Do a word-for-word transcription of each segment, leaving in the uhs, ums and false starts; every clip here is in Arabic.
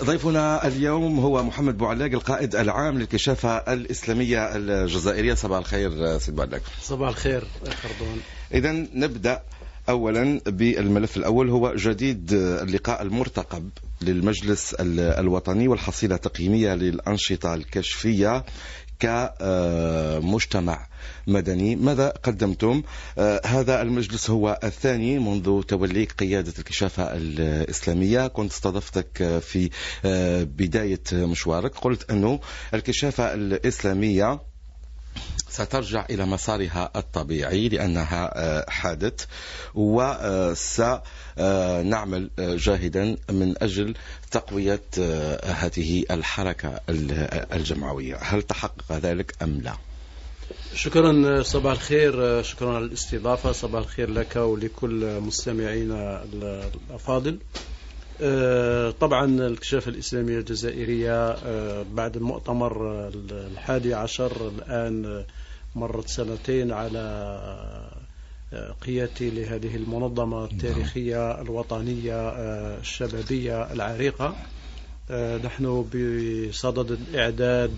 ضيفنا اليوم هو محمد بوعلاق، القائد العام للكشافة الإسلامية الجزائرية. صباح الخير سيد بوعلاق. صباح الخير خردون. إذا نبدأ أولا بالملف الأول، هو جديد اللقاء المرتقب للمجلس الوطني والحصيلة التقييمية للأنشطة الكشفية كمجتمع مدني. ماذا قدمتم؟ هذا المجلس هو الثاني منذ توليك قيادة الكشافة الإسلامية. كنت استضفتك في بداية مشوارك، قلت أنه الكشافة الإسلامية سترجع إلى مسارها الطبيعي لأنها حادث، وسنعمل جاهدا من أجل تقوية هذه الحركة الجمعوية. هل تحقق ذلك أم لا؟ شكرا. صباح الخير، شكرا على الاستضافة. صباح الخير لك ولكل مستمعينا الأفاضل. طبعا الكشافة الإسلامية الجزائرية بعد المؤتمر الحادي عشر الآن مرت سنتين على قيادتي لهذه المنظمة التاريخية الوطنية الشبابية العريقة. نحن بصدد الإعداد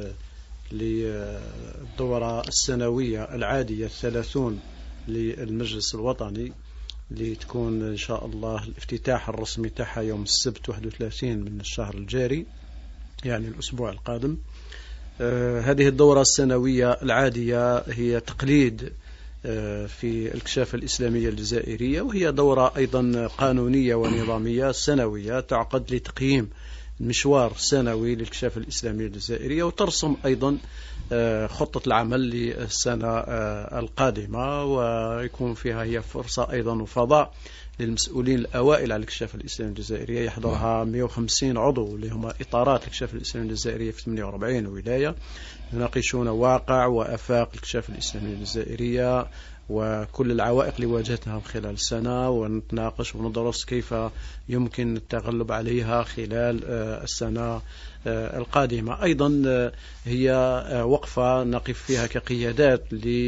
للدورة السنوية العادية الثلاثون للمجلس الوطني، لتكون إن شاء الله الافتتاح الرسمي تاعها يوم السبت واحد وثلاثين من الشهر الجاري، يعني الأسبوع القادم. آه هذه الدورة السنوية العادية هي تقليد آه في الكشافة الإسلامية الجزائرية، وهي دورة أيضا قانونية ونظامية سنوية تعقد لتقييم مشوار سنوي للكشافة الإسلامية الجزائرية، وترسم أيضا خطة العمل للسنة القادمة، ويكون فيها هي فرصة أيضا وفضاء للمسؤولين الأوائل على الكشافة الإسلامية الجزائرية. يحضرها مئة وخمسين عضو اللي هم إطارات الكشافة الإسلامية الجزائرية في ثمانية وأربعين ولاية، يناقشون واقع وأفاق الكشافة الإسلامية الجزائرية وكل العوائق اللي واجهتها خلال السنة، ونتناقش وندرس كيف يمكن التغلب عليها خلال السنة القادمة. أيضا هي وقفة نقف فيها كقيادات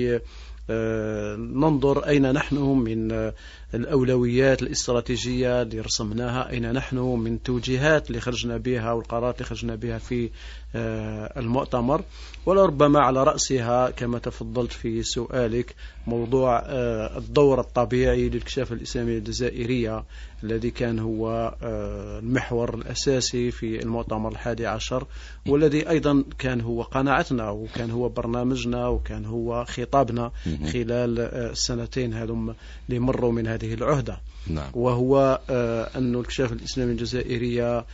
لننظر أين نحن من الأولويات الاستراتيجية اللي رسمناها، أين نحن من توجيهات اللي خرجنا بها والقرارات اللي خرجنا بها في المؤتمر، ولربما على رأسها كما تفضلت في سؤالك موضوع الدور الطبيعي للكشافة الإسلامية الجزائرية الذي كان هو المحور الأساسي في المؤتمر الحادي عشر، والذي أيضا كان هو قناعتنا وكان هو برنامجنا وكان هو خطابنا خلال السنتين هذم اللي مروا من هذه العهدة. نعم. وهو أن الكشافة الإسلامية الجزائرية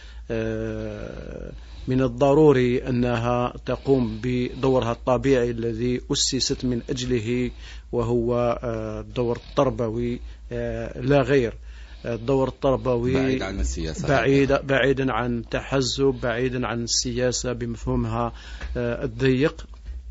من الضروري أنها تقوم بدورها الطبيعي الذي أسست من أجله، وهو الدور التربوي لا غير. الدور التربوي بعيد عن السياسة، بعيد بعيدا عن تحزب، بعيدا عن السياسة بمفهومها الضيق.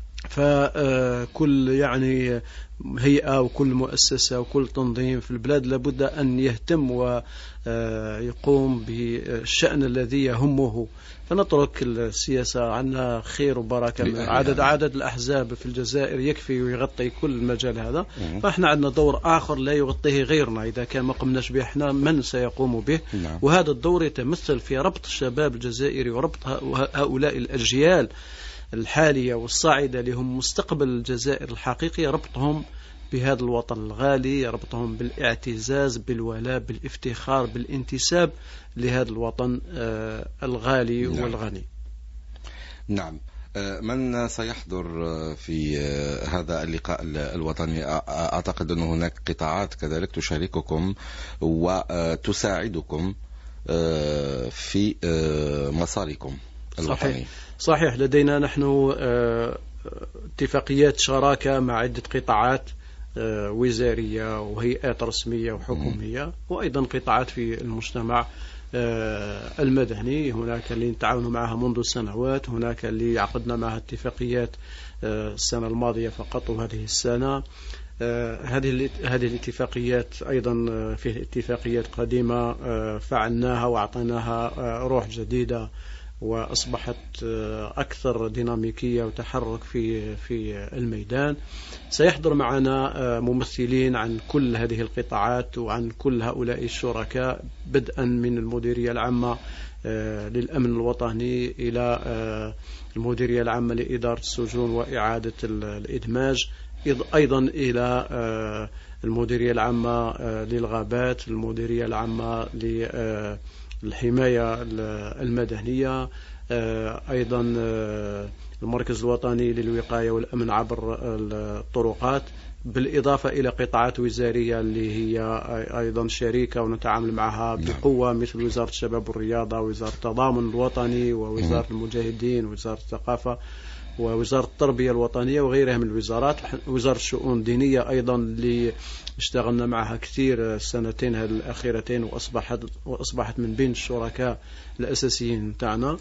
فكل يعني هيئة وكل مؤسسة وكل تنظيم في البلاد لابد أن يهتم ويقوم بالشأن الذي يهمه. فنترك السياسة عنا خير وبركة، عدد عدد الأحزاب في الجزائر يكفي ويغطي كل المجال هذا. فإحنا عندنا دور آخر لا يغطيه غيرنا، إذا كان ما قمناش به إحنا من سيقوم به؟ وهذا الدور يتمثل في ربط الشباب الجزائري وربط هؤلاء الأجيال الحالية والصاعدة لهم مستقبل الجزائر الحقيقي، ربطهم بهذا الوطن الغالي، ربطهم بالاعتزاز بالولاء بالافتخار بالانتساب لهذا الوطن الغالي نعم. والغني. نعم. من سيحضر في هذا اللقاء الوطني؟ أعتقد أن هناك قطاعات كذلك تشارككم وتساعدكم في مساركم الوطني. صحيح. صحيح. لدينا نحن اتفاقيات شراكة مع عدة قطاعات وزارية وهيئات رسمية وحكومية، وأيضا قطاعات في المجتمع المدني. هناك اللي نتعاون معها منذ سنوات، هناك اللي عقدنا معها اتفاقيات السنة الماضية فقط وهذه السنة. هذه هذه الاتفاقيات أيضا فيه اتفاقيات قديمة فعلناها وأعطيناها روح جديدة وأصبحت أكثر ديناميكية وتحرك في في الميدان. سيحضر معنا ممثلين عن كل هذه القطاعات وعن كل هؤلاء الشركاء، بدءا من المديرية العامة للأمن الوطني إلى المديرية العامة لإدارة السجون وإعادة الإدماج، أيضا إلى المديرية العامة للغابات، المديرية العامة للحماية المدنية، أيضا المركز الوطني للوقاية والأمن عبر الطرقات، بالإضافة إلى قطاعات وزارية اللي هي أيضا شريكة ونتعامل معها بقوة، مثل وزارة الشباب والرياضة، ووزارة التضامن الوطني، ووزارة المجاهدين، ووزارة الثقافة، ووزارة التربية الوطنية، وغيرها من الوزارات. وزارة الشؤون الدينية أيضا اللي اشتغلنا معها كثير السنتين الأخيرتين، وأصبحت وأصبحت من بين الشركاء الأساسيين تاعنا.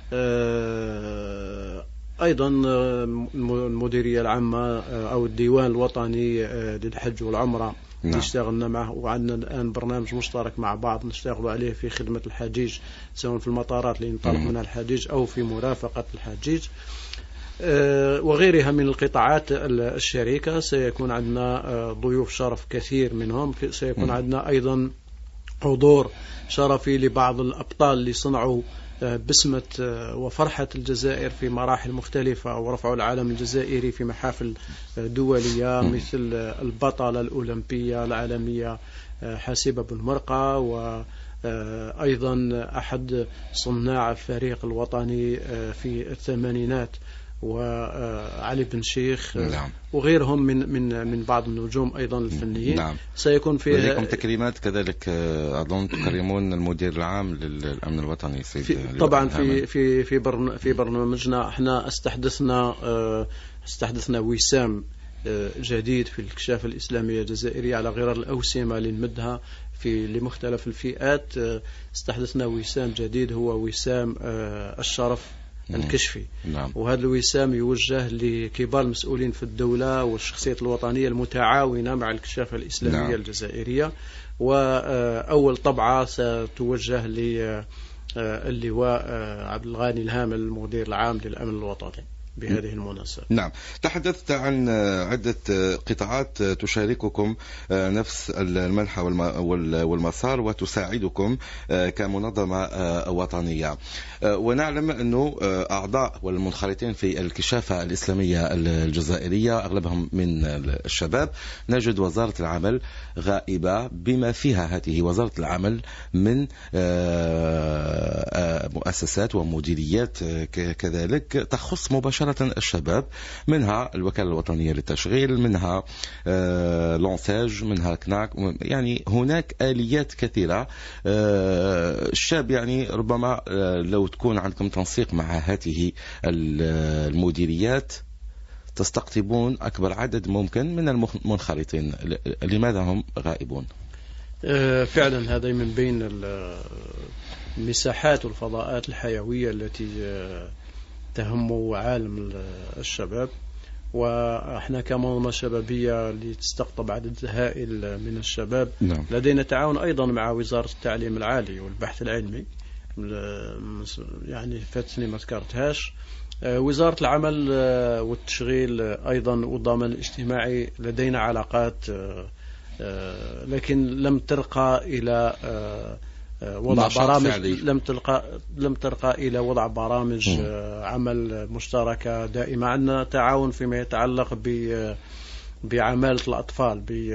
أيضا المديرية العامة أو الديوان الوطني للحج والعمرة اللي اشتغلنا معه، وعندنا الآن برنامج مشترك مع بعض نشتغل عليه في خدمة الحجيج، سواء في المطارات اللي ينطلق منها الحجيج أو في مرافقة الحجيج وغيرها من القطاعات الشريكة. سيكون عندنا ضيوف شرف كثير منهم، سيكون عندنا أيضا حضور شرفي لبعض الأبطال اللي صنعوا بسمة وفرحة الجزائر في مراحل مختلفة ورفعوا العلم الجزائري في محافل دولية، مثل البطلة الأولمبية العالمية حاسبة بن مرقة، وأيضا أحد صناع الفريق الوطني في الثمانينات وعلي بن شيخ، نعم. وغيرهم من من من بعض النجوم أيضا الفنيين. نعم. سيكون في لكم تكريمات كذلك، أظن تكرمون المدير العام للأمن الوطني سيد في طبعا في في في برن في برنامجنا احنا استحدثنا استحدثنا وسام جديد في الكشافة الإسلامية الجزائرية على غرار الأوسمة لنمدها في لمختلف الفئات. استحدثنا وسام جديد هو وسام الشرف الكشفي، نعم. وهذا الوسام يوجه لكبار المسؤولين في الدولة والشخصيات الوطنية المتعاونة مع الكشافة الإسلامية، نعم. الجزائرية. وأول طبعة ستوجه للواء عبد الغاني الهامل المدير العام للأمن الوطني بهذه المناسبة. نعم. تحدثت عن عدة قطاعات تشارككم نفس المنحى والمسار وتساعدكم كمنظمة وطنية، ونعلم أنه أعضاء والمنخرطين في الكشافة الإسلامية الجزائرية أغلبهم من الشباب. نجد وزارة العمل غائبة، بما فيها هذه وزارة العمل من مؤسسات ومديريات كذلك تخص مباشرة الشباب، منها الوكالة الوطنية للتشغيل، منها لونساج، منها كناك. يعني هناك آليات كثيرة. الشاب يعني ربما لو تكون عندكم تنسيق مع هذه المديريات تستقطبون أكبر عدد ممكن من المنخرطين. لماذا هم غائبون؟ فعلا هذا من بين المساحات والفضاءات الحيوية التي تهم عالم الشباب، وإحنا كمنظمة شبابية اللي تستقطب عدد هائل من الشباب، نعم. لدينا تعاون أيضا مع وزارة التعليم العالي والبحث العلمي، يعني فاتني ما ذكرتهاش. وزارة العمل والتشغيل أيضا والضمان الاجتماعي لدينا علاقات، لكن لم ترقى إلى وضع برامج لم تلقى لم ترقى إلى وضع برامج م. عمل مشتركة دائمة. عندنا تعاون فيما يتعلق ب بعمالة الأطفال،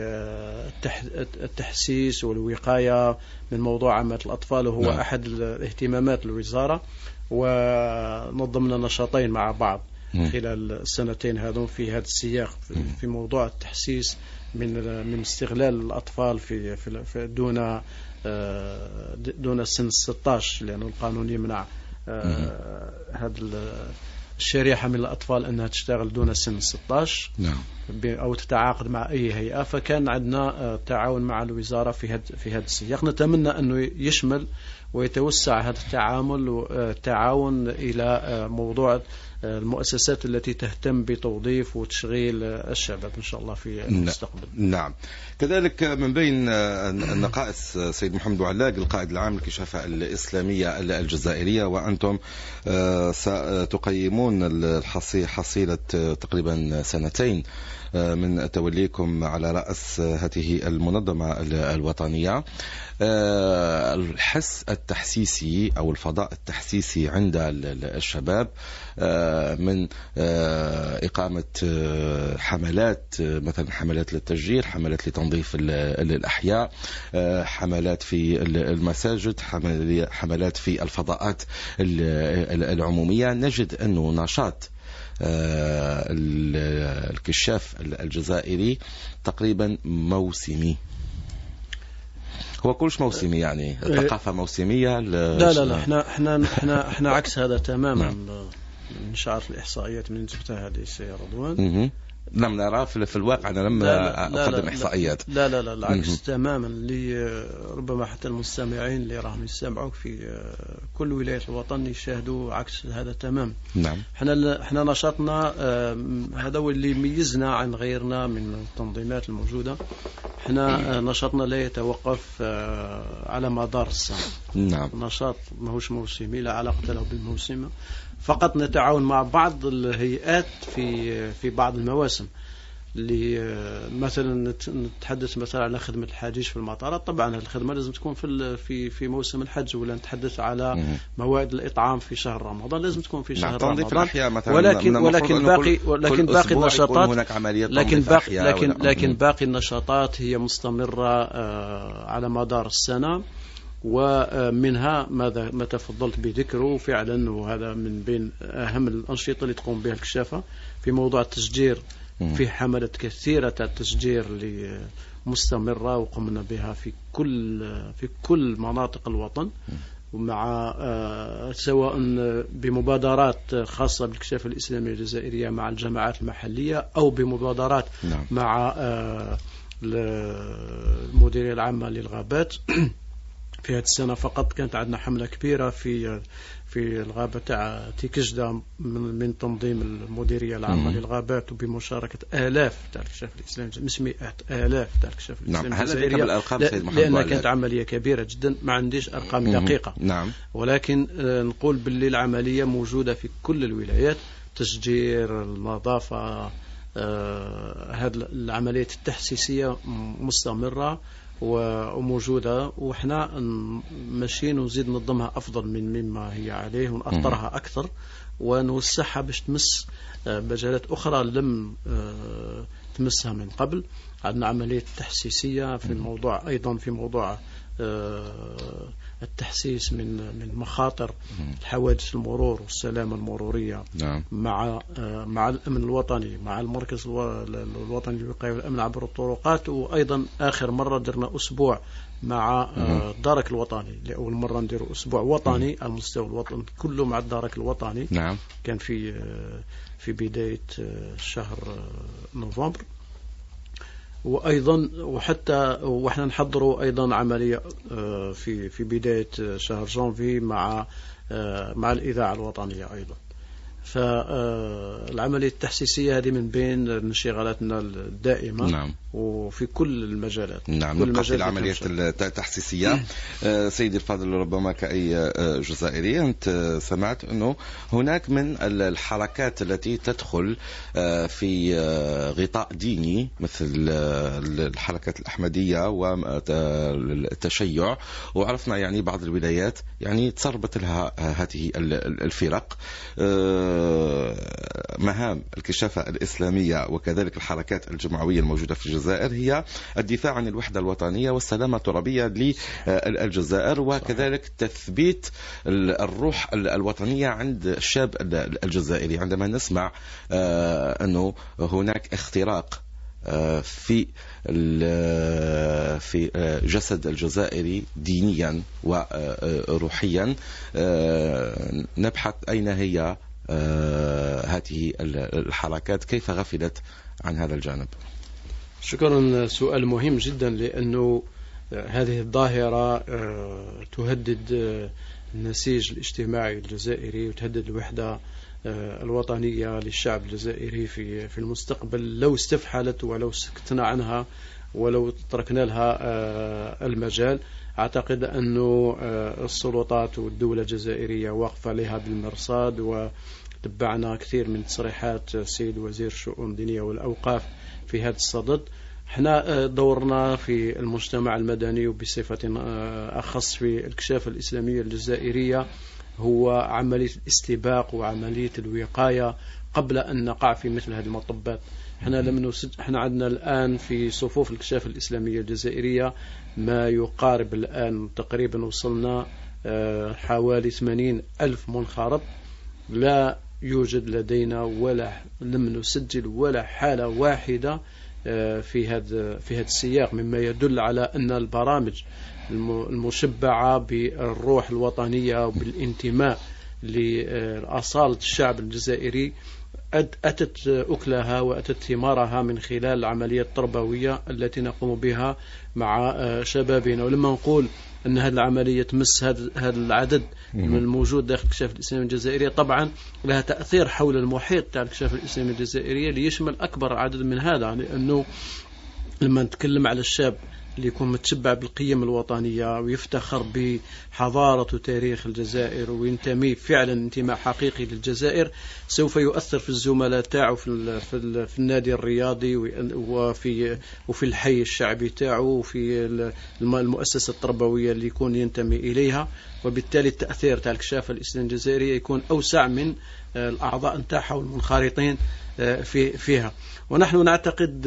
بالتحسيس والوقاية من موضوع عمالة الأطفال، وهو نعم. أحد الاهتمامات الوزارة، ونظمنا نشاطين مع بعض م. خلال السنتين هذون في هذا السياق، في موضوع التحسيس من من استغلال الأطفال في في دون دون سن ستة عشر، لأنه القانون يمنع هذا الشريحة من الأطفال أنها تشتغل دون سن ستة عشر، نعم. أو تتعاقد مع أي هيئة. فكان عندنا تعاون مع الوزارة في هذا في هذا السياق. نتمنى أنه يشمل ويتوسع هذا التعامل والتعاون إلى موضوع المؤسسات التي تهتم بتوظيف وتشغيل الشباب إن شاء الله في المستقبل. نعم. كذلك من بين النقائص سيد محمد بوعلاق القائد العام للكشافة الإسلامية الجزائرية، وأنتم ستقيمون حصيلة تقريبا سنتين من توليكم على رأس هذه المنظمة الوطنية، الحس التحسيسي أو الفضاء التحسيسي عند الشباب من إقامة حملات، مثلا حملات للتشجير، حملات لتنظيف الأحياء، حملات في المساجد، حملات في الفضاءات العمومية، نجد أنه نشاط الكشاف الجزائري تقريبا موسمي. هو كلش موسمي، يعني ثقافة موسمية. لا لا لا احنا احنا احنا احنا عكس هذا تماما. من شعار الإحصائيات من جبتها هذه سي رضوان لم نرى في الواقع. أنا لم أقدم إحصائيات. لا لا لا العكس تماما. اللي ربما حتى المستمعين اللي راهم يستمعوك في كل ولاية الوطن يشاهدوا عكس هذا تماما. نعم. احنا احنا نشاطنا هذا هو اللي يميزنا عن غيرنا من التنظيمات الموجودة. احنا نشاطنا لا يتوقف على مدار السنة. نعم. نشاط ماهوش موسمي، لا علاقة له بالموسم، فقط نتعاون مع بعض الهيئات في في بعض المواسم. اللي مثلا نتحدث مثلا على خدمة الحجيج في المطارات، طبعا الخدمة لازم تكون في في في موسم الحج، ولا نتحدث على موائد الإطعام في شهر رمضان لازم تكون في شهر نعم. رمضان. ولكن ولكن باقي ولكن باقي النشاطات لكن باقي لكن لكن باقي النشاطات هي مستمرة على مدار السنة، ومنها ماذا ما تفضلت بذكره فعلا، وهذا من بين أهم الأنشطة اللي تقوم بها الكشافة في موضوع التشجير. في حملات كثيرة التشجير اللي مستمرة وقمنا بها في كل في كل مناطق الوطن، ومع سواء بمبادرات خاصة بالكشافة الإسلامية الجزائرية مع الجماعات المحلية، أو بمبادرات نعم. مع المديرية العامة للغابات. في هذه السنة فقط كانت عندنا حملة كبيرة في في الغابة تاع تيكجدا من, من تنظيم المديرية العامة للغابات، وبمشاركة آلاف تاع الكشاف الإسلامي، مش مئات آلاف تاع الكشاف الإسلامي نعم. الجزائرية. لأن كانت عملية كبيرة جدا، ما عنديش أرقام دقيقة. نعم. ولكن نقول باللي العملية موجودة في كل الولايات، تشجير، النظافة، هذه العملية التحسيسية مستمرة وموجودة، وإحنا ماشيين ونزيد ننظمها أفضل من مما هي عليه، ونأطرها أكثر ونوسعها باش تمس مجالات أخرى لم تمسها من قبل. عندنا عملية تحسيسية في الموضوع، أيضا في موضوع التحسيس من من مخاطر الحوادث المرور والسلامة المرورية. نعم. مع مع الأمن الوطني، مع المركز الوطني للوقاية والأمن عبر الطرقات. وأيضا آخر مرة درنا أسبوع مع الدارك الوطني، لأول مرة ندير أسبوع وطني على المستوى الوطني كله مع الدارك الوطني. نعم. كان في في بداية شهر نوفمبر. وأيضا وحتى وإحنا نحضروا أيضا عملية في في بداية شهر جانفي مع مع الإذاعة الوطنية أيضا. فالعملية التحسيسية هذه من بين انشغالاتنا الدائمة. نعم. وفي كل المجالات. نعم. نبقى في العمليات التحسيسية. سيدي الفاضل، ربما كأي جزائري أنت سمعت أنه هناك من الحركات التي تدخل في غطاء ديني، مثل الحركات الأحمدية والتشيع، وعرفنا يعني بعض الولايات يعني تسربت لها هذه الفرق. مهام الكشافة الإسلامية وكذلك الحركات الجمعوية الموجودة في الجزائر هي الدفاع عن الوحدة الوطنية والسلامة الترابية للجزائر، وكذلك تثبيت الروح الوطنية عند الشاب الجزائري. عندما نسمع أنه هناك اختراق في في جسد الجزائري دينيا وروحيا، نبحث أين هي هذه الحركات، كيف غفلت عن هذا الجانب؟ شكرا، سؤال مهم جدا، لأنه هذه الظاهرة تهدد النسيج الاجتماعي الجزائري وتهدد الوحدة الوطنية للشعب الجزائري في في المستقبل لو استفحلت ولو سكتنا عنها ولو تركنا لها المجال. أعتقد أن السلطات والدولة الجزائرية واقفة لها بالمرصاد، وتبعنا كثير من تصريحات السيد وزير الشؤون الدينية والأوقاف في هذا الصدد. احنا دورنا في المجتمع المدني وبصفة أخص في الكشافة الإسلامية الجزائرية هو عملية الاستباق وعملية الوقاية قبل أن نقع في مثل هذه المطبات. احنا لم نسج... احنا عندنا الآن في صفوف الكشافة الإسلامية الجزائرية ما يقارب الآن تقريبا وصلنا حوالي ثمانين ألف منخرط. لا يوجد لدينا ولا لم نسجل ولا حالة واحدة في هذا في هذا السياق، مما يدل على أن البرامج المشبعة بالروح الوطنية وبالانتماء لأصالة الشعب الجزائري أتت أكلها وأتت ثمارها من خلال العملية التربوية التي نقوم بها مع شبابنا. ولما نقول أن هذه العملية تمس هذا العدد من الموجود داخل الكشافة الإسلامية الجزائرية، طبعا لها تأثير حول المحيط تاع الكشافة الإسلامية الجزائرية ليشمل أكبر عدد من هذا، لأنه لما نتكلم على الشاب اللي يكون متشبع بالقيم الوطنية ويفتخر بحضارة وتاريخ الجزائر وينتمي فعلا انتماء حقيقي للجزائر، سوف يؤثر في الزملاء تاعه في, في, في النادي الرياضي وفي وفي الحي الشعبي تاعه وفي المؤسسة التربوية اللي يكون ينتمي إليها، وبالتالي التأثير تاع الكشافة الإسلامية الجزائرية يكون أوسع من الأعضاء نتاعها والمنخرطين في فيها. ونحن نعتقد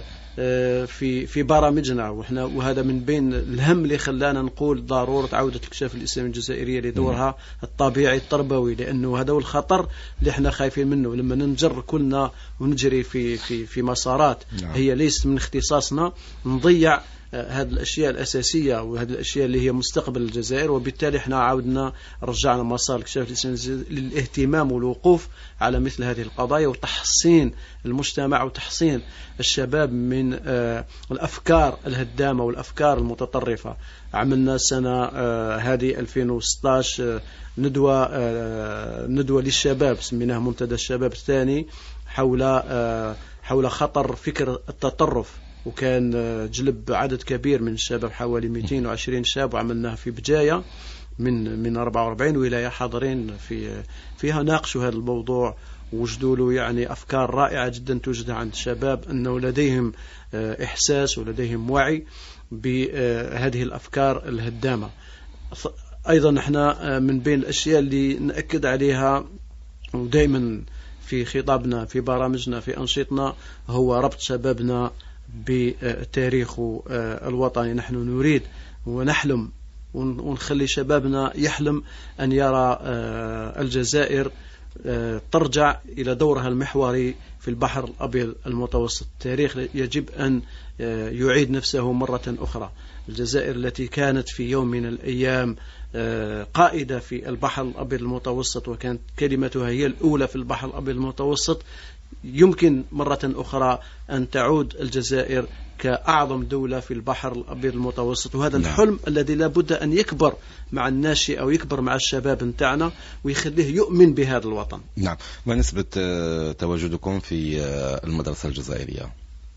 في في برامجنا وإحنا وهذا من بين الهم اللي خلانا نقول ضرورة عودة الكشافة الإسلامية الجزائرية لدورها الطبيعي التربوي، لأنه هذا هو الخطر اللي إحنا خايفين منه. لما ننجر كلنا ونجري في في في مسارات هي ليست من اختصاصنا نضيع هذه الأشياء الأساسية وهذه الأشياء اللي هي مستقبل الجزائر، وبالتالي احنا عاودنا رجعنا مسار الكشافة الإسلامية للاهتمام والوقوف على مثل هذه القضايا وتحصين المجتمع وتحصين الشباب من الأفكار الهدامة والأفكار المتطرفة. عملنا السنة هذه ألفين وستة عشر ندوة ندوة للشباب سميناها منتدى الشباب الثاني حول حول خطر فكر التطرف، وكان جلب عدد كبير من الشباب حوالي مئتين وعشرين شاب، وعملناها في بجاية من من أربعة وأربعين ولاية حاضرين في فيها ناقشوا هذا الموضوع ووجدوا له يعني أفكار رائعة جدا توجد عند الشباب أنه لديهم إحساس ولديهم وعي بهذه الأفكار الهدامة. أيضا نحن من بين الأشياء اللي نأكد عليها ودائما في خطابنا في برامجنا في أنشطنا هو ربط شبابنا بتاريخ الوطني. نحن نريد ونحلم ونخلي شبابنا يحلم أن يرى الجزائر ترجع إلى دورها المحوري في البحر الأبيض المتوسط. التاريخ يجب أن يعيد نفسه مرة أخرى. الجزائر التي كانت في يوم من الأيام قائدة في البحر الأبيض المتوسط وكانت كلمتها هي الأولى في البحر الأبيض المتوسط، يمكن مرة أخرى أن تعود الجزائر كأعظم دولة في البحر الأبيض المتوسط. وهذا نعم. الحلم الذي لابد أن يكبر مع الناشئ أو يكبر مع الشباب نتاعنا ويخليه يؤمن بهذا الوطن. نعم. ما نسبة تواجدكم في المدرسة الجزائرية؟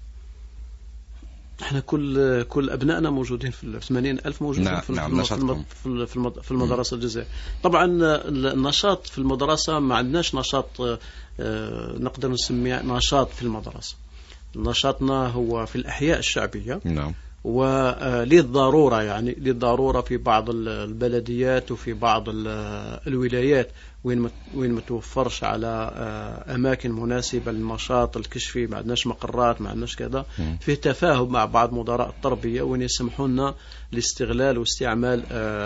احنا كل كل ابنائنا موجودين في ثمانين ألف موجودين نعم. في نعم. في في المدرسه الجزائريه. طبعا النشاط في المدرسه ما عندناش نشاط نقدر نسميه نشاط في المدرسه. نشاطنا هو في الأحياء الشعبية. نعم. وللضرورة يعني للضرورة في بعض البلديات وفي بعض الولايات وين وين ما توفرش على أماكن مناسبة للنشاط الكشفي، ما عندناش مقرات ما عندناش كذا، في تفاهم مع بعض مدراء التربية وين يسمحونا لاستغلال واستعمال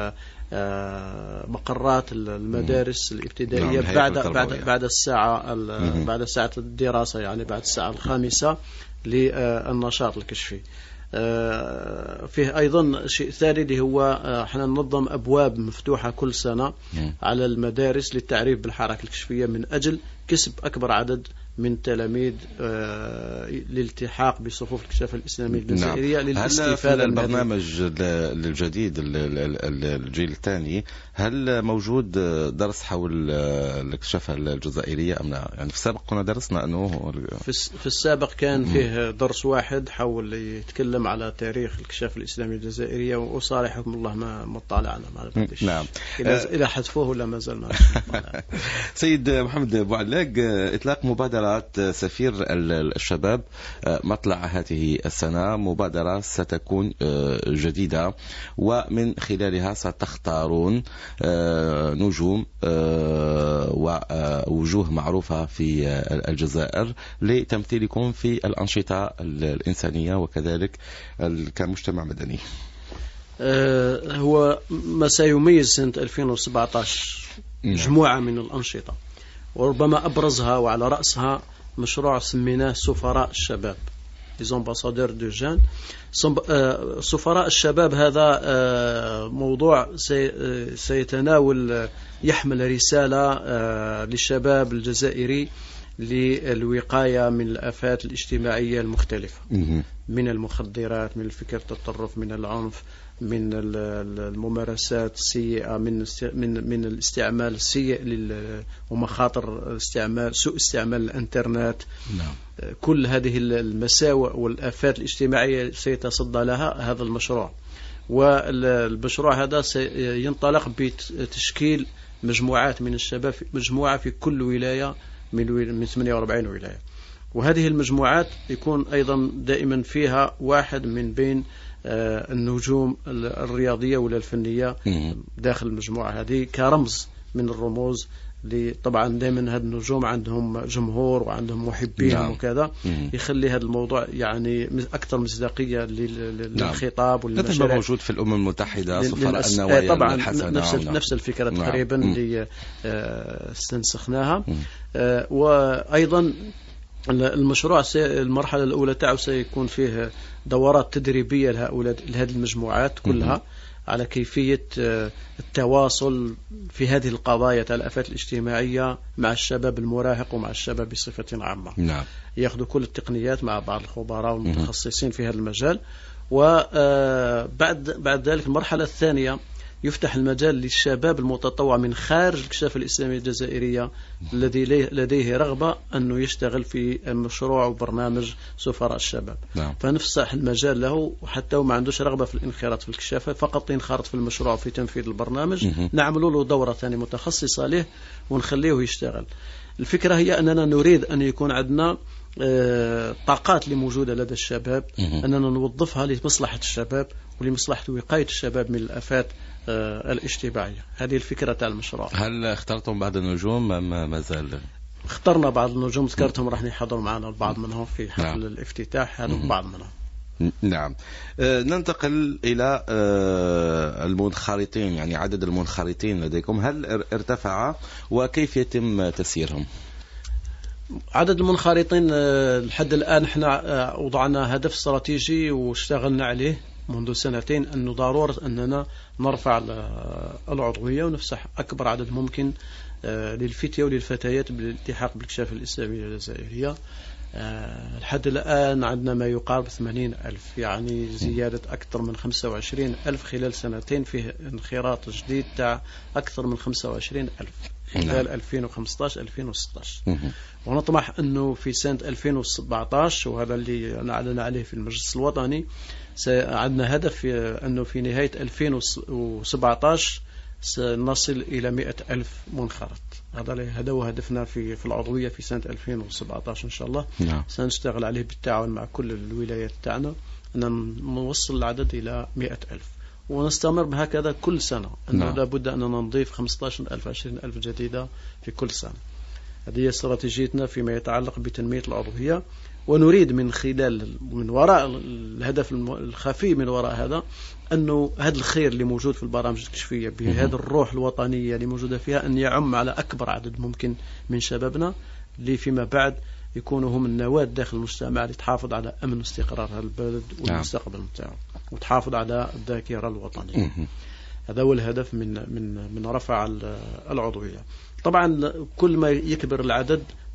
مقرات المدارس الابتدائية نعم. بعد بعد بعد الساعة بعد ساعة الدراسة يعني بعد الساعة الخامسة للنشاط الكشفي. فيه أيضا شيء ثاني اللي هو احنا ننظم أبواب مفتوحة كل سنة على المدارس للتعريف بالحركة الكشفية من أجل كسب أكبر عدد من تلاميذ الالتحاق بصفوف الكشافة الإسلامية الجزائرية. نعم. للاستفادة. هل في البرنامج الجديد الجيل الثاني هل موجود درس حول الكشافة الجزائرية أم لا؟ يعني في السابق كنا درسنا أنه في السابق كان فيه درس واحد حول يتكلم على تاريخ الكشافة الإسلامية الجزائرية، وصالحكم الله ما مطالعنا ما بديش. نعم. إلى حذفوه ولا ما زال ما سيد محمد بوعلاق، إطلاق مبادرة سفير الشباب مطلع هذه السنة مبادرة ستكون جديدة، ومن خلالها ستختارون نجوم ووجوه معروفة في الجزائر لتمثيلكم في الأنشطة الإنسانية وكذلك كمجتمع مدني. هو ما سيميز سنة ألفين وسبعة عشر مجموعة من الأنشطة، وربما أبرزها وعلى رأسها مشروع سميناه سفراء الشباب les ambassadeurs de jeunes. سفراء الشباب هذا موضوع سيتناول يحمل رسالة للشباب الجزائري للوقاية من الآفات الاجتماعية المختلفة، من المخدرات، من الفكر التطرف، من العنف، من الممارسات السيئة، من من من الاستعمال السيء ومخاطر استعمال سوء استعمال الانترنت. نعم. كل هذه المساوئ والآفات الاجتماعية سيتصدى لها هذا المشروع، والمشروع هذا سينطلق بتشكيل مجموعات من الشباب، مجموعة في كل ولاية من من ثمانية وأربعين ولاية، وهذه المجموعات يكون أيضا دائما فيها واحد من بين النجوم الرياضية ولا الفنية داخل المجموعة هذه كرمز من الرموز. طبعا دائما هذه النجوم عندهم جمهور وعندهم محبين. نعم. وكذا يخلي هذا الموضوع يعني أكثر مصداقية للخطاب والمشاريع. مثل ما موجود في الأمم المتحدة سفراء النوايا طبعا الحسنة. نفس نعم. نفس الفكرة. نعم. تقريبا اللي استنسخناها. وأيضا المشروع المرحلة الأولى تاعو سيكون فيه دورات تدريبية لهؤلاء لهذه المجموعات كلها على كيفية التواصل في هذه القضايا تاع الآفات الاجتماعية مع الشباب المراهق ومع الشباب بصفة عامة. نعم. يأخذوا كل التقنيات مع بعض الخبراء والمتخصصين في هذا المجال. وبعد بعد ذلك المرحلة الثانية يفتح المجال للشباب المتطوع من خارج الكشافة الإسلامية الجزائرية الذي لديه رغبة أنه يشتغل في مشروع وبرنامج سفراء الشباب. نعم. فنفسح المجال له، وحتى وما عندوش رغبة في الانخراط في الكشافة، فقط ينخرط في المشروع في تنفيذ البرنامج. نعمل له دورة ثانية متخصصة له ونخليه يشتغل. الفكرة هي أننا نريد أن يكون عندنا طاقات اللي موجودة لدى الشباب أننا نوظفها لمصلحة الشباب ولمصلحة وقاية الشباب من الآفات الاجتماعية. هذه الفكرة تاع المشروع. هل اخترتم بعض النجوم أم ما زال؟ اخترنا بعض النجوم، ذكرتهم راح يحضروا معنا البعض منهم في حفل. نعم. الافتتاح هذا بعض منهم. نعم. آه ننتقل إلى آه المنخرطين، يعني عدد المنخرطين لديكم هل ارتفع وكيف يتم تسييرهم؟ عدد المنخرطين لحد الآن احنا وضعنا هدف استراتيجي واشتغلنا عليه منذ سنتين، أنه ضرورة أننا نرفع العضوية ونفسح أكبر عدد ممكن للفتية وللفتيات بالالتحاق بالكشافة الإسلامية الجزائرية. لحد الآن عندنا ما يقارب ثمانين ألف، يعني زيادة أكثر من خمسة وعشرين ألف خلال سنتين، فيه انخراط جديد تاع أكثر من خمسة وعشرين ألف خلال ألفين وخمسة عشر ألفين وستة عشر. ونطمح أنه في سنة ألفين وسبعة عشر، وهذا اللي أعلن عليه في المجلس الوطني، عندنا هدف أنه في نهاية ألفين وسبعة عشر سنصل إلى مئة ألف منخرط. هذا هذا هو هدفنا في في العضوية في سنة ألفين وسبعة عشر إن شاء الله. نعم. سنشتغل عليه بالتعاون مع كل الولايات تاعنا أن نوصل العدد إلى مئة ألف، ونستمر بهكذا كل سنة. أنه نعم. لابد أننا نضيف خمسة عشر ألف عشرين ألف جديدة في كل سنة. هذه هي استراتيجيتنا فيما يتعلق بتنمية العضوية. ونريد من خلال من وراء الهدف الخفي من وراء هذا أنه هذا الخير اللي موجود في البرامج الكشفية بهذا الروح الوطنية اللي موجودة فيها أن يعم على أكبر عدد ممكن من شبابنا اللي فيما بعد يكونوا هم النواة داخل المجتمع اللي تحافظ على أمن واستقرار هذا البلد والمستقبل بتاعه، وتحافظ على الذاكرة الوطنية. هذا هو الهدف من من من رفع العضوية. طبعا كل ما يكبر العدد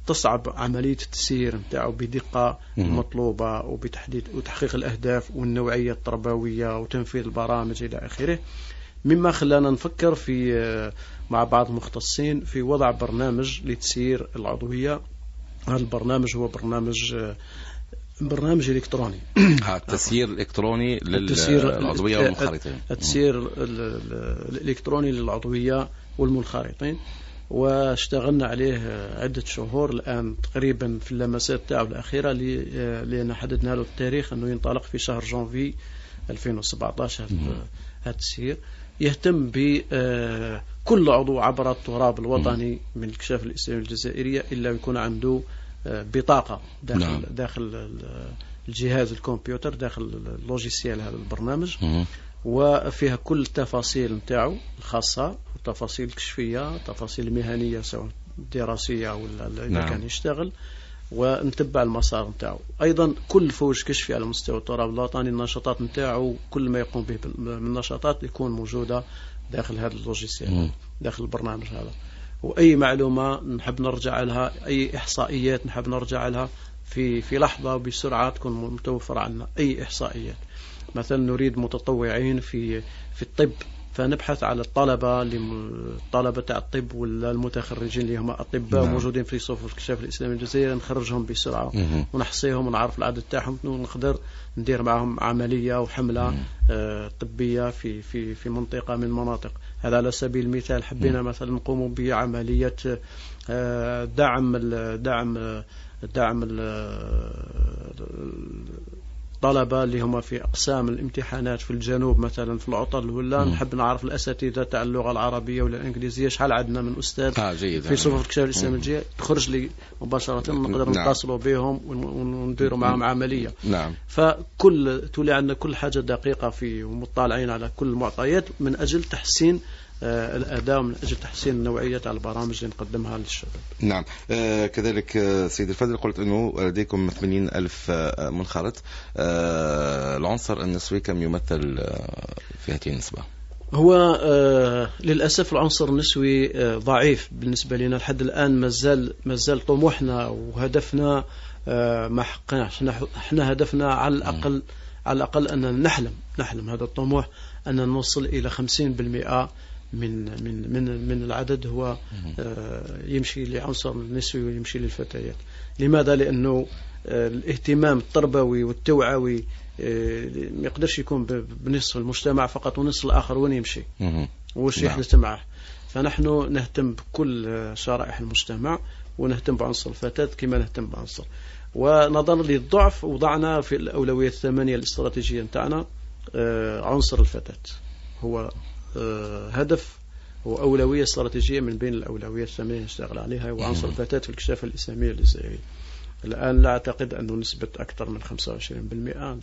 تصعب عملية التسيير نتاعو بدقة مطلوبة وبتحديد وتحقيق الأهداف والنوعية التربوية وتنفيذ البرامج إلى آخره، مما خلانا نفكر في مع بعض المختصين في وضع برنامج لتسيير العضوية. هذا البرنامج هو برنامج برنامج إلكتروني. التسيير الإلكتروني للعضوية والمنخرطين. التسيير الإلكتروني للعضوية والمنخرطين، واشتغلنا عليه عدة شهور الآن تقريبا في اللمسات تاعو الأخيرة لأن حددنا له التاريخ أنه ينطلق في شهر جانفي ألفين وسبعة عشر. هذا التسيير يهتم بكل عضو عبر التراب الوطني من الكشاف الإسلامي الجزائرية إلا يكون عنده بطاقة داخل نعم. داخل الجهاز الكمبيوتر، داخل اللوجيسيال هذا البرنامج، وفيها كل التفاصيل نتاعو الخاصة، التفاصيل الكشفية، التفاصيل المهنية سواء دراسية ولا إذا نعم. كان يشتغل، ونتبع المسار نتاعو. أيضا كل فوج كشفي على مستوى التراب الوطني، النشاطات نتاعو كل ما يقوم به من نشاطات يكون موجودة داخل هذا اللوجيسيال، داخل البرنامج هذا. وأي معلومة نحب نرجع لها، أي إحصائيات نحب نرجع لها في في لحظة وبسرعة تكون متوفرة عندنا. أي إحصائيات مثلا نريد متطوعين في في الطب، فنبحث على الطلبة الطلبة تاع الطب ولا المتخرجين اللي هم أطباء نعم. موجودين في صفوف الكشاف الإسلامي الجزائري، نخرجهم بسرعة مم. ونحصيهم ونعرف العدد تاعهم، ونقدر ندير معهم عملية وحملة آه طبية في في في منطقة من المناطق. هذا على سبيل المثال. حبينا مم. مثلا نقوم بعملية آه دعم ال دعم دعم الطلبة اللي هم في أقسام الامتحانات في الجنوب مثلا في العطل ولا نحب نعرف الأساتذة تاع اللغة العربية ولا الإنجليزية شحال عندنا من أستاذ آه في صفوف الكشاف الإسلامي الجزائري، تخرج لي مباشرة نقدر نعم. نتصلوا بهم ونديروا معهم عملية نعم. فكل تولي عندنا كل حاجة دقيقة في ومطالعين على كل المعطيات من أجل تحسين آه الأداء، من أجل تحسين نوعية البرامج اللي نقدمها للشباب. نعم. آه كذلك آه سيد الفاضل قلت أنه لديكم ثمانين ألف آه منخرط. آه العنصر النسوي كم يمثل آه في هذه النسبة؟ هو آه للأسف العنصر النسوي آه ضعيف بالنسبة لنا لحد الآن. مازال مازال طموحنا وهدفنا آه ما حقناش. احنا هدفنا على الأقل على الأقل أن نحلم نحلم هذا الطموح أن نوصل إلى خمسين بالمئة من من من من العدد هو آه يمشي لعنصر النسوي ويمشي للفتيات. لماذا؟ لأنه آه الاهتمام التربوي والتوعوي آه ما يقدرش يكون بنصف المجتمع فقط ونصف الآخر وين يمشي وش يحدث معه. فنحن نهتم بكل شرائح المجتمع ونهتم بعنصر الفتاة كما نهتم بعنصر. ونظرا للضعف وضعنا في الأولوية الثمانية الاستراتيجية نتاعنا آه عنصر الفتاة هو آه هدف وأولوية استراتيجية من بين الأولويات الثمانية نشتغل عليها، وعنصر الفتاة في الكشاف الإسلامي الجزائري. الآن لا أعتقد أنه نسبة أكثر من خمسة وعشرين بالمئة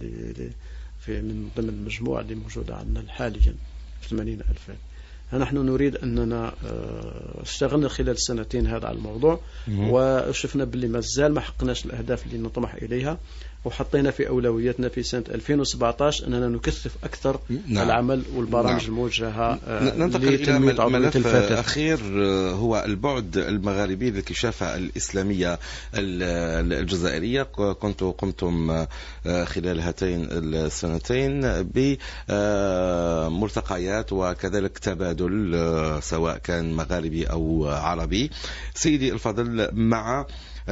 في من ضمن المجموعة اللي موجودة عندنا حاليا ثمانين ألف. نحن نريد أننا اشتغلنا خلال السنتين هذا على الموضوع وشفنا باللي مازال ما حقناش الأهداف اللي نطمح إليها، وحطينا في أولوياتنا في سنة ألفين وسبعة عشر أننا نكثف أكثر نعم. العمل والبرامج نعم. الموجهة. ننتقل إلى ملف أخير هو البعد المغاربي للكشافة الإسلامية الجزائرية. كنت قمتم خلال هاتين السنتين بملتقيات وكذلك تبادل سواء كان مغاربي أو عربي. سيدي الفضل، مع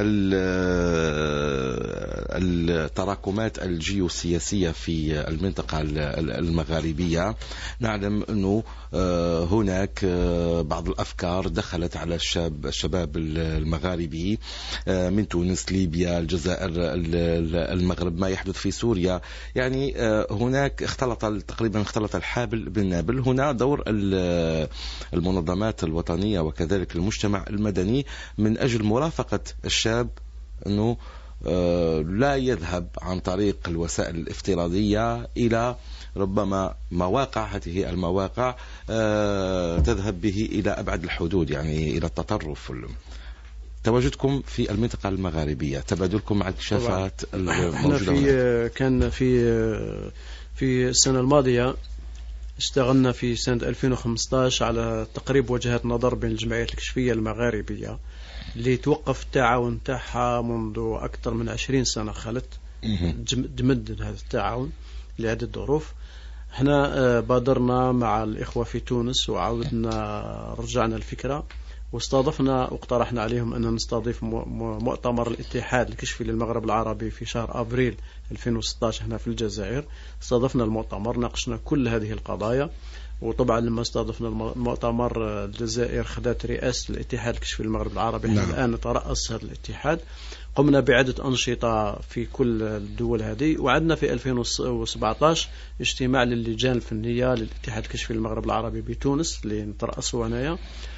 التراكمات الجيوسياسية في المنطقة المغاربية نعلم أنه هناك بعض الأفكار دخلت على الشاب الشباب المغاربي من تونس، ليبيا، الجزائر، المغرب، ما يحدث في سوريا. يعني هناك اختلط تقريبا اختلط الحابل بالنابل. هنا دور المنظمات الوطنية وكذلك المجتمع المدني من أجل مرافقة الشاب أنه لا يذهب عن طريق الوسائل الافتراضية إلى ربما مواقع، هذه المواقع تذهب به إلى أبعد الحدود، يعني إلى التطرف. تواجدكم في المنطقة المغاربية، تبادلكم مع الكشافات الموجودة في كان في في السنة الماضية اشتغلنا في سنة ألفين وخمسة عشر على تقريب وجهات نظر بين الجمعيات الكشفية المغاربية اللي توقف التعاون تاعها منذ أكثر من عشرين سنة خلت جمد هذا التعاون لعدة ظروف. احنا بادرنا مع الإخوة في تونس وعاودنا رجعنا الفكرة واستضفنا واقترحنا عليهم أن نستضيف مؤتمر الاتحاد الكشفي للمغرب العربي في شهر أبريل ألفين وستة عشر هنا في الجزائر. استضفنا المؤتمر، ناقشنا كل هذه القضايا، وطبعا لما استضفنا المؤتمر الجزائر خذت رئاسة الاتحاد الكشفي للمغرب العربي. نعم. الآن نترأس هذا الاتحاد. قمنا بعدة أنشطة في كل الدول هذه، وعدنا في ألفين وسبعة عشر اجتماع للجان الفنية للاتحاد الكشفي للمغرب العربي بتونس اللي نترأسه أنايا،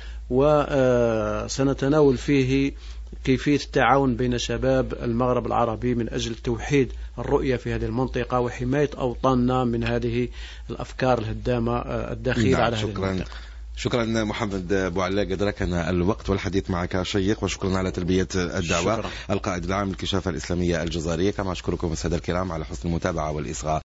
وسنتناول فيه كيفية التعاون بين شباب المغرب العربي من أجل توحيد الرؤية في هذه المنطقة وحماية أوطاننا من هذه الأفكار الهدامة الداخلة. نعم. على هذه المنطقة. شكرا محمد بوعلاق، أدركنا الوقت والحديث معك شيق، وشكرا على تلبية الدعوة. شكرا. القائد العام للكشافة الإسلامية الجزائرية. كما أشكركم السادة الكرام على حسن المتابعة والإصغاء.